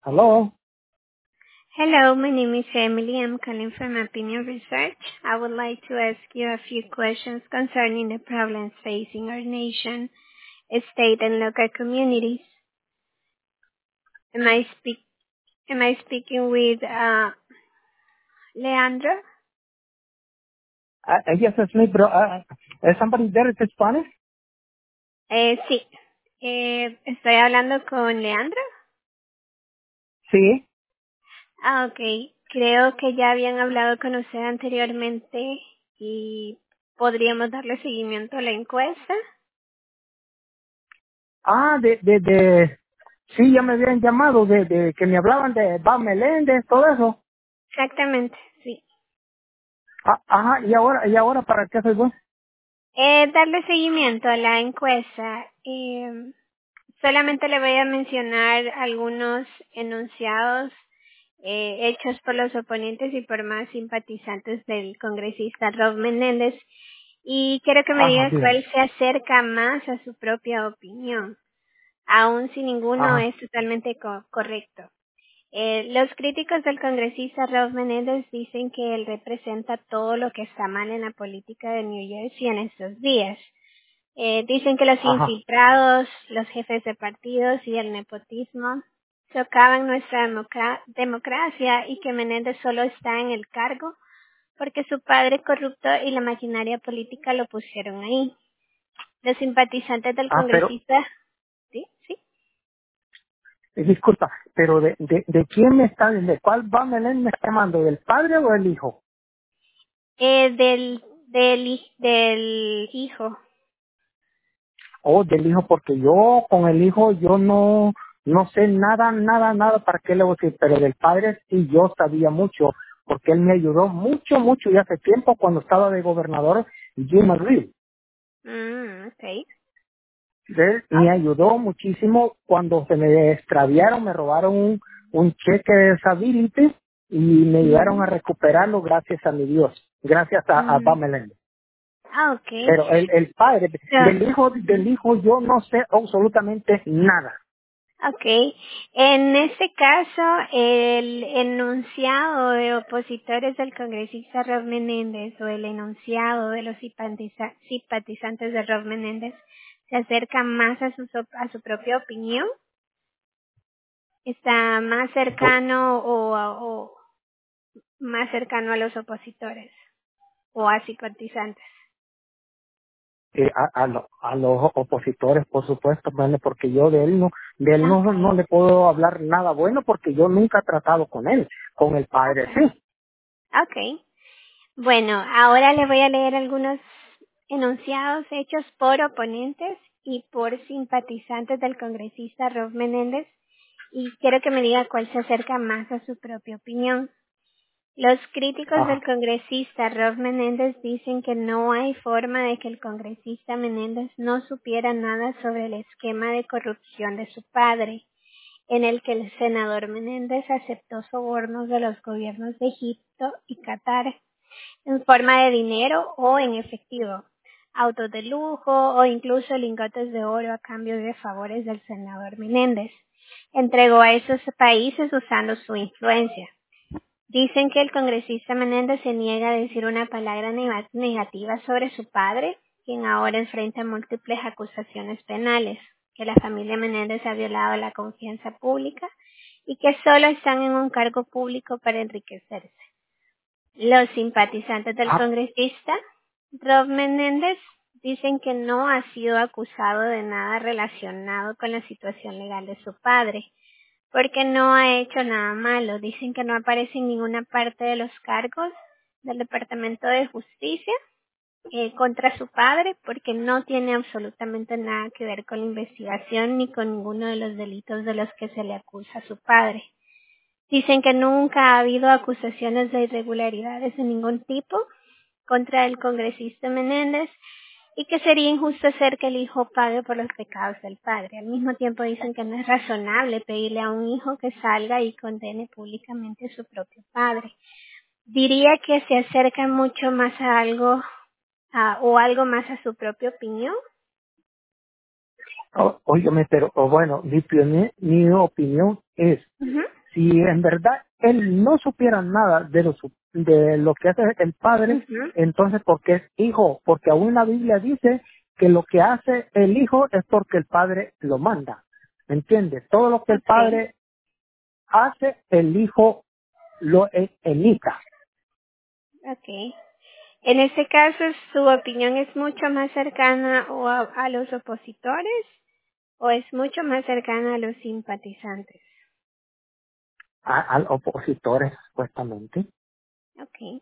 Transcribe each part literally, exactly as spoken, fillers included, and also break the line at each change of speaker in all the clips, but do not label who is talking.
Hello.
Hello, my name is Emily. I'm calling from Opinion Research. I would like to ask you a few questions concerning the problems facing our nation, state, and local communities. Am I speak Am I speaking with uh, Leandro?
Uh, yes, it's me, bro. Uh, uh, somebody there is Spanish?
Eh, sí. Eh, estoy hablando con Leandro.
Sí.
Ah, ok. Creo que ya habían hablado con usted anteriormente y podríamos darle seguimiento a la encuesta.
Ah, de, de, de, sí, ya me habían llamado, de, de que me hablaban de Bob Meléndez, todo eso.
Exactamente, sí.
Ah, ajá, y ahora, y ahora, ¿para qué soy bueno?
Eh, darle seguimiento a la encuesta. Eh, solamente le voy a mencionar algunos enunciados eh, hechos por los oponentes y por más simpatizantes del congresista Rob Menéndez y quiero que me
Ajá,
diga
dígame.
cuál se acerca más a su propia opinión, aun si ninguno
Ajá,
es totalmente co- correcto. Eh, los críticos del congresista Rob Menéndez dicen que él representa todo lo que está mal en la política de New Jersey en estos días. Eh, dicen que los
ajá.
infiltrados, los jefes de partidos y el nepotismo socavan nuestra democa- democracia y que Menéndez solo está en el cargo porque su padre corrupto y la maquinaria política lo pusieron ahí. Los simpatizantes del
Ah, pero,
congresista, ¿sí? ¿Sí?
eh, disculpa, pero de, de, de quién me está, de cuál Bob Meléndez me está llamando, del padre o del hijo?
Eh, del, del, hij- del hijo.
Oh, del hijo, porque yo con el hijo yo no no sé nada, nada, nada para qué le voy a decir, pero del padre sí yo sabía mucho, porque él me ayudó mucho, mucho y hace tiempo cuando estaba de gobernador Jim Reed.
Mm, okay.
Él me ayudó muchísimo cuando se me extraviaron, me robaron un, un cheque de disability y me ayudaron a recuperarlo gracias a mi Dios, gracias a, a
Mm,
Bob Meléndez.
ah, okay.
Pero el, el padre, del hijo,
So,
del hijo yo no sé absolutamente nada.
Okay, en este caso, el enunciado de opositores del congresista Rob Menéndez o el enunciado de los simpatiza- simpatizantes de Rob Menéndez se acerca más a su, so- a su propia opinión, está más cercano o, a- o más cercano a los opositores o a simpatizantes.
eh, a, a, lo- a los opositores, por supuesto, ¿vale? Porque yo de él no, de él no,
Okay,
no le puedo hablar nada bueno porque yo nunca he tratado con él, con el padre
okay,
sí.
okay. Bueno, ahora le voy a leer algunos enunciados hechos por oponentes y por simpatizantes del congresista Rob Menéndez y quiero que me diga cuál se acerca más a su propia opinión. Los críticos del
Ajá.
congresista Rob Menéndez dicen que no hay forma de que el congresista Menéndez no supiera nada sobre el esquema de corrupción de su padre, en el que el senador Menéndez aceptó sobornos de los gobiernos de Egipto y Qatar en forma de dinero o en efectivo, autos de lujo o incluso lingotes de oro a cambio de favores del senador Menéndez. Entregó a esos países usando su influencia. Dicen que el congresista Menéndez se niega a decir una palabra nega- negativa sobre su padre, quien ahora enfrenta múltiples acusaciones penales, que la familia Menéndez ha violado la confianza pública y que solo están en un cargo público para enriquecerse. Los simpatizantes del
Ah,
congresista Rob Menéndez dicen que no ha sido acusado de nada relacionado con la situación legal de su padre, porque no ha hecho nada malo. Dicen que no aparece en ninguna parte de los cargos del Departamento de Justicia eh, contra su padre, porque no tiene absolutamente nada que ver con la investigación ni con ninguno de los delitos de los que se le acusa a su padre. Dicen que nunca ha habido acusaciones de irregularidades de ningún tipo contra el congresista Menéndez y que sería injusto hacer que el hijo pague por los pecados del padre. Al mismo tiempo dicen que no es razonable pedirle a un hijo que salga y condene públicamente a su propio padre. Diría que se acerca mucho más a algo a, o algo más a su propia opinión.
o- óigame, pero o bueno, mi, opini- mi opinión es
Ujú.
si en verdad él no supiera nada de lo, su- de lo que hace el padre,
Ujú.
entonces porque es hijo, porque aún la Biblia dice que lo que hace el hijo es porque el padre lo manda, ¿me entiendes? Todo lo que el
Okay,
padre hace, el hijo lo e- emita.
okay. En este caso, ¿su opinión es mucho más cercana o a, a los opositores o es mucho más cercana a los simpatizantes?
A, al opositores, supuestamente.
Okay.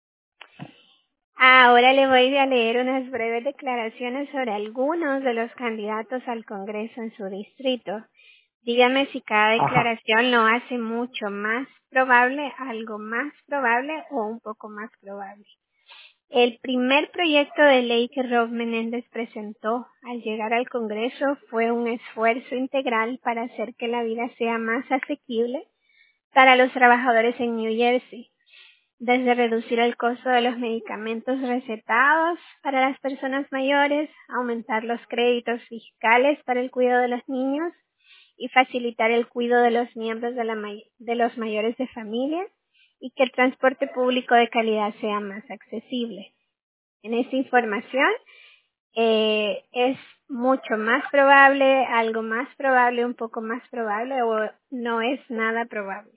Ahora le voy a leer unas breves declaraciones sobre algunos de los candidatos al Congreso en su distrito. Dígame si cada
Ajá.
declaración lo hace mucho más probable, algo más probable o un poco más probable. El primer proyecto de ley que Rob Menéndez presentó al llegar al Congreso fue un esfuerzo integral para hacer que la vida sea más asequible para los trabajadores en New Jersey, desde reducir el costo de los medicamentos recetados para las personas mayores, aumentar los créditos fiscales para el cuidado de los niños y facilitar el cuidado de los miembros de, la may- de los mayores de familia y que el transporte público de calidad sea más accesible. En esta información eh, es mucho más probable, algo más probable, un poco más probable o no es nada probable.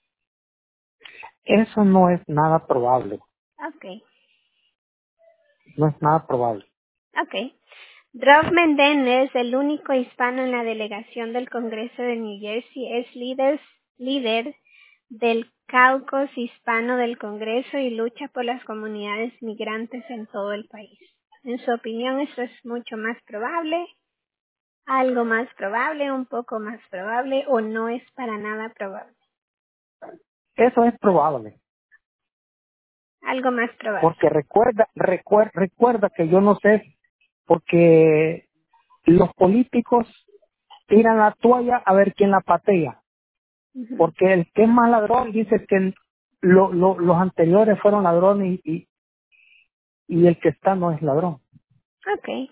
Eso no es nada probable,
Okay,
no es nada probable.
okay. Rob Menéndez, el único hispano en la delegación del Congreso de New Jersey, es líder, líder del caucus hispano del Congreso y lucha por las comunidades migrantes en todo el país. En su opinión, esto es mucho más probable, algo más probable, un poco más probable o no es para nada probable.
Eso es probable,
Algo más probable.
porque recuerda, recuerda, recuerda que yo no sé, porque los políticos tiran la toalla a ver quién la patea,
Ujú.
porque el que es más ladrón dice que lo- lo- los anteriores fueron ladrones y, y, y el que está no es ladrón.
Okay.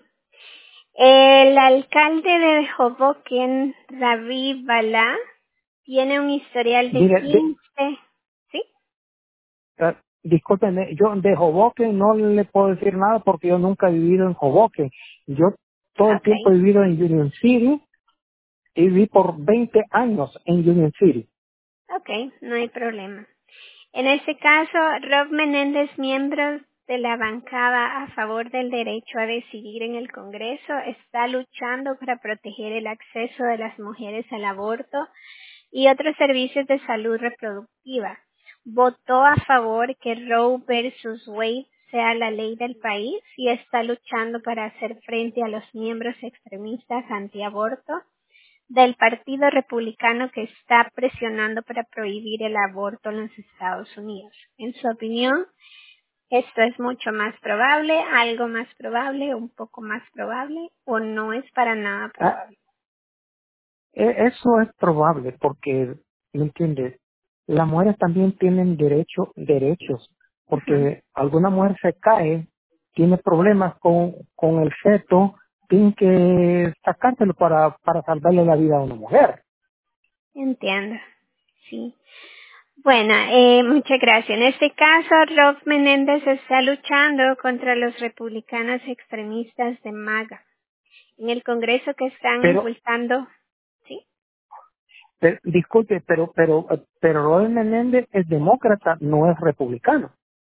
El alcalde de Hoboken, Ravi Bala, tiene un historial de
Mire, de,
quince, ¿sí?
eh, discúlpeme, yo de Hoboken no le puedo decir nada porque yo nunca he vivido en Hoboken. Yo todo el tiempo
Okay,
he vivido en Union City y viví por veinte años en Union City.
okay, no hay problema. En este caso, Rob Menéndez, miembro de la bancada a favor del derecho a decidir en el Congreso, está luchando para proteger el acceso de las mujeres al aborto y otros servicios de salud reproductiva. Votó a favor que Roe versus Wade sea la ley del país y está luchando para hacer frente a los miembros extremistas antiaborto del Partido Republicano que está presionando para prohibir el aborto en los Estados Unidos. En su opinión, esto es mucho más probable, algo más probable, un poco más probable o no es para nada
Ah,
probable.
e- eso es probable porque, ¿me entiendes? Las mujeres también tienen derecho, derechos,
Ujú.
porque alguna mujer se cae, tiene problemas con, con el feto, tienen que sacárselo para, para salvarle la vida a una mujer.
Entiendo. Sí. Bueno, eh, muchas gracias. En este caso, Rob Menéndez está luchando contra los republicanos extremistas de MAGA en el Congreso que están
Pero,
impulsando, ¿sí?
pero disculpe, pero, pero, pero Robert Menéndez es demócrata, no es republicano.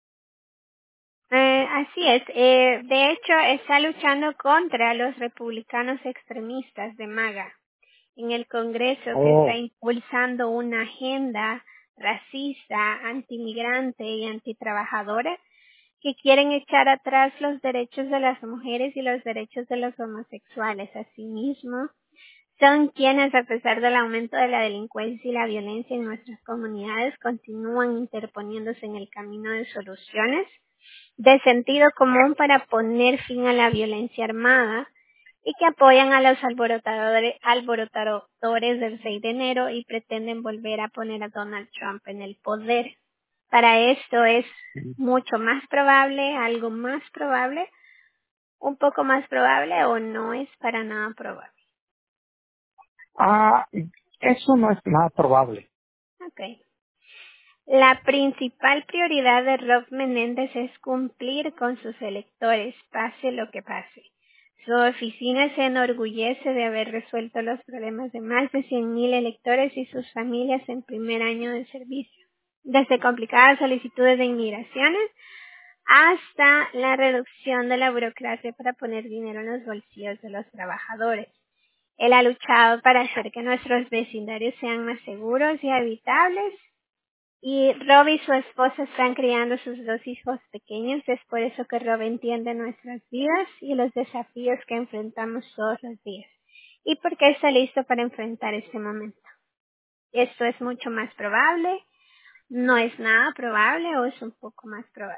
Eh, así es. Eh, de hecho, está luchando contra los republicanos extremistas de MAGA en el Congreso que está
Oh,
impulsando una agenda racista, antimigrante y antitrabajadora que quieren echar atrás los derechos de las mujeres y los derechos de los homosexuales. Asimismo, son quienes, a pesar del aumento de la delincuencia y la violencia en nuestras comunidades, continúan interponiéndose en el camino de soluciones de sentido común para poner fin a la violencia armada y que apoyan a los alborotadores, alborotadores del seis de enero y pretenden volver a poner a Donald Trump en el poder. Para esto es mucho más probable, algo más probable, un poco más probable o no es para nada probable.
ah, eso no es nada probable.
Okay. La principal prioridad de Rob Menéndez es cumplir con sus electores, pase lo que pase. Su oficina se enorgullece de haber resuelto los problemas de más de cien mil electores y sus familias en primer año de servicio, desde complicadas solicitudes de inmigraciones hasta la reducción de la burocracia para poner dinero en los bolsillos de los trabajadores. Él ha luchado para hacer que nuestros vecindarios sean más seguros y habitables. Y Rob y su esposa están criando sus dos hijos pequeños. Es por eso que Rob entiende nuestras vidas y los desafíos que enfrentamos todos los días. Y porque está listo para enfrentar este momento. Esto es mucho más probable, no es nada probable o es un poco más probable.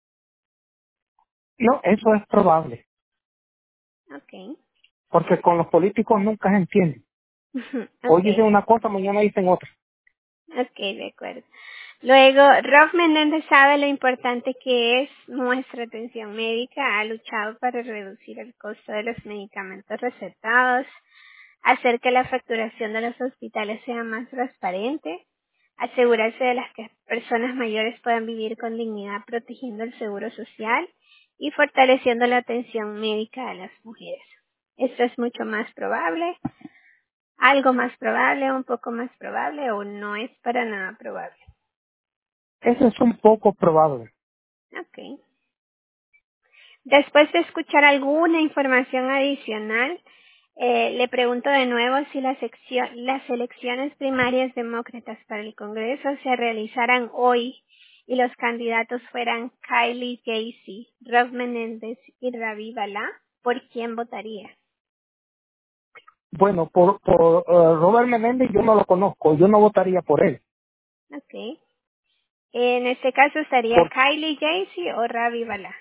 No, eso es probable,
Okay.
porque con los políticos nunca se entiende. Hoy dicen
Okay.
una cosa, mañana dicen otra.
Okay, de acuerdo. Luego, Rob Menéndez sabe lo importante que es nuestra atención médica. Ha luchado para reducir el costo de los medicamentos recetados, hacer que la facturación de los hospitales sea más transparente, asegurarse de las que personas mayores puedan vivir con dignidad protegiendo el seguro social y fortaleciendo la atención médica a las mujeres. Esto es mucho más probable, algo más probable, un poco más probable o no es para nada probable.
Eso es un poco probable.
Okay. Después de escuchar alguna información adicional, eh, le pregunto de nuevo si las, las elecciones primarias demócratas para el Congreso se realizaran hoy y los candidatos fueran Kylie Casey, Rob Menéndez y Ravi Bala, ¿por quién votaría?
Bueno, por, por uh, Robert Menéndez yo no lo conozco, yo no votaría por él.
Okay. En este caso estaría
Por,
Kylie Casey o Ravi Bala.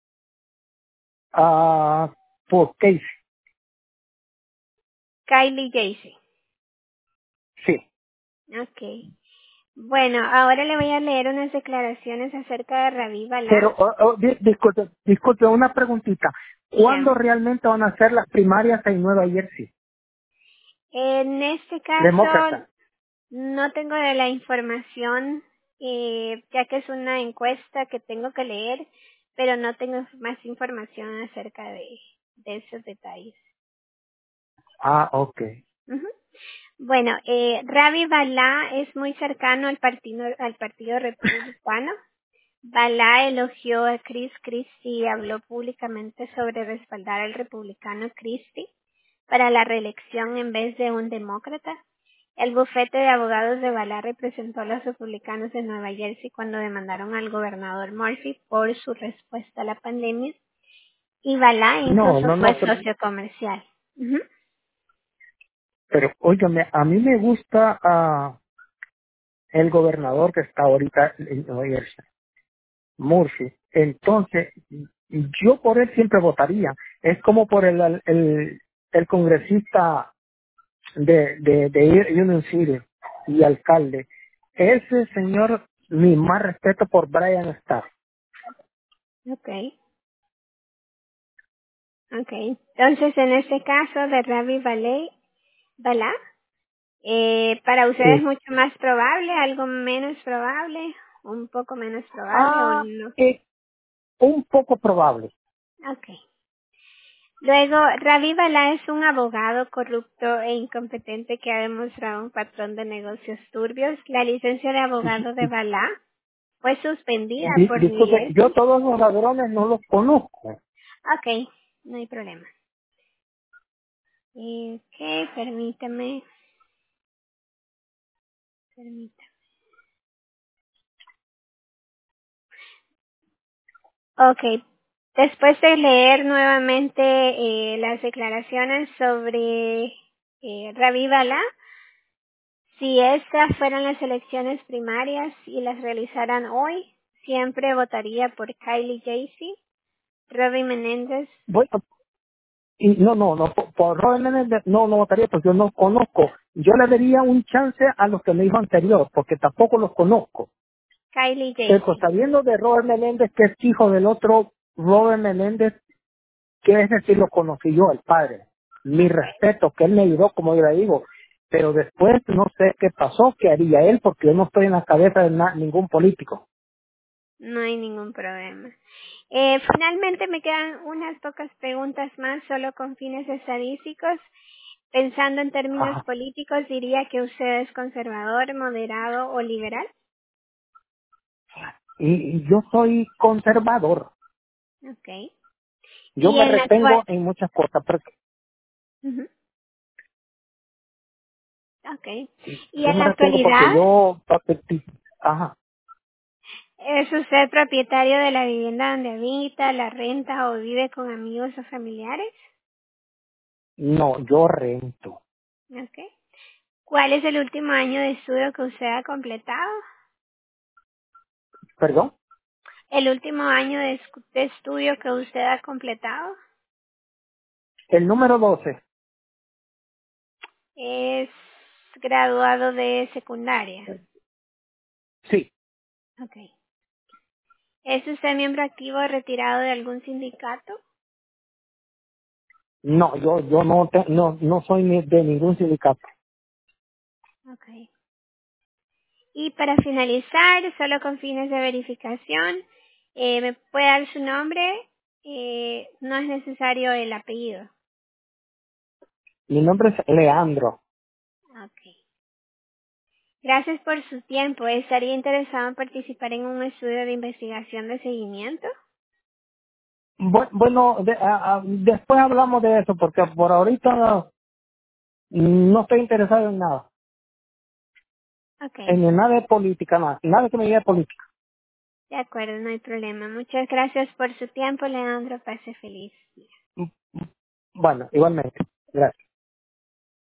uh, por Casey,
Kylie Casey.
sí.
Okay. Bueno, ahora le voy a leer unas declaraciones acerca de Ravi Bala.
Pero, uh, uh, di- disculpe, disculpe, una preguntita. ¿Cuándo
Dígame.
realmente van a ser las primarias en Nueva Jersey?
En este caso,
Demócrata.
no tengo de la información, eh, ya que es una encuesta que tengo que leer, pero no tengo más información acerca de, de esos detalles.
Ah, ok.
Ujú. Bueno, eh, Ravi Bala es muy cercano al partido, al partido republicano. Bala elogió a Chris Christie y habló públicamente sobre respaldar al republicano Christie para la reelección en vez de un demócrata. El bufete de abogados de Bala representó a los republicanos de Nueva Jersey cuando demandaron al gobernador Murphy por su respuesta a la pandemia y Bala
No,
incluso
no,
fue
no, pero,
socio comercial. Ujú.
pero óigame, a mí me gusta uh, el gobernador que está ahorita en Nueva Jersey, Murphy. Entonces, yo por él siempre votaría. Es como por el, el, el congresista de, de, de Union City y alcalde. Ese señor, mi más respeto por Brian Starr.
Okay, okay. Entonces, en este caso de Ravi Bala, Bala eh, para usted es
Sí.
mucho más probable, algo menos probable, un poco menos probable o
Ah,
no.
es un poco probable.
Okay. Luego, Ravi Bala es un abogado corrupto e incompetente que ha demostrado un patrón de negocios turbios. La licencia de abogado de Bala fue suspendida
Di-
por New
disculpe, yo
Jersey.
todos los ladrones no los conozco.
Ok, no hay problema. Ok, permítame. Permítame. Ok, después de leer nuevamente eh, las declaraciones sobre eh, Ravi Bala, si estas fueran las elecciones primarias y las realizaran hoy, siempre votaría por Kylie Casey, Robbie Menéndez.
Bueno, y no, no, no, por, por Robert Menéndez no, no votaría porque yo no conozco. Yo le daría un chance a los que me dijo anterior, porque tampoco los conozco.
Kylie
Pero
Casey.
sabiendo de Robert Menéndez, que es hijo del otro Robert Menéndez, que ese sí lo conocí yo, el padre. Mi
Okay.
respeto, que él me ayudó, como yo le digo. pero después no sé qué pasó, qué haría él, porque yo no estoy en la cabeza de na- ningún político.
No hay ningún problema. Eh, finalmente me quedan unas pocas preguntas más, solo con fines estadísticos. Pensando en términos
Ajá.
políticos, diría que usted es conservador, moderado o liberal.
Y, y yo soy conservador.
Okay.
Yo
Y
me
en la
retengo
actual,
en muchas cosas, pero
Ujú. Okay. Y
yo
en
me
la
retengo porque
actualidad,
yo, ajá,
¿es usted propietario de la vivienda donde habita, la renta o vive con amigos o familiares?
no, yo rento.
Okay. ¿Cuál es el último año de estudio que usted ha completado?
¿Perdón?
¿El último año de, escu- de estudio que usted ha completado?
El número doce,
Es graduado de secundaria.
sí.
Okay. ¿Es usted miembro activo o retirado de algún sindicato?
No, yo yo no te- no no soy ni de ningún sindicato.
Okay. Y para finalizar, solo con fines de verificación, eh, ¿me puede dar su nombre? Eh, no es necesario el apellido.
Mi nombre es Leandro.
Okay. Gracias por su tiempo. ¿Estaría interesado en participar en un estudio de investigación de seguimiento?
Bu- Bueno, de- a- a- después hablamos de eso porque por ahorita no, no estoy interesado en nada,
Okay.
en nada de política, nada, nada que me diga de política.
De acuerdo, no hay problema. Muchas gracias por su tiempo, Leandro. Pase feliz.
Bueno, igualmente. Gracias.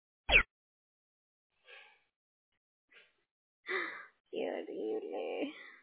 Qué horrible.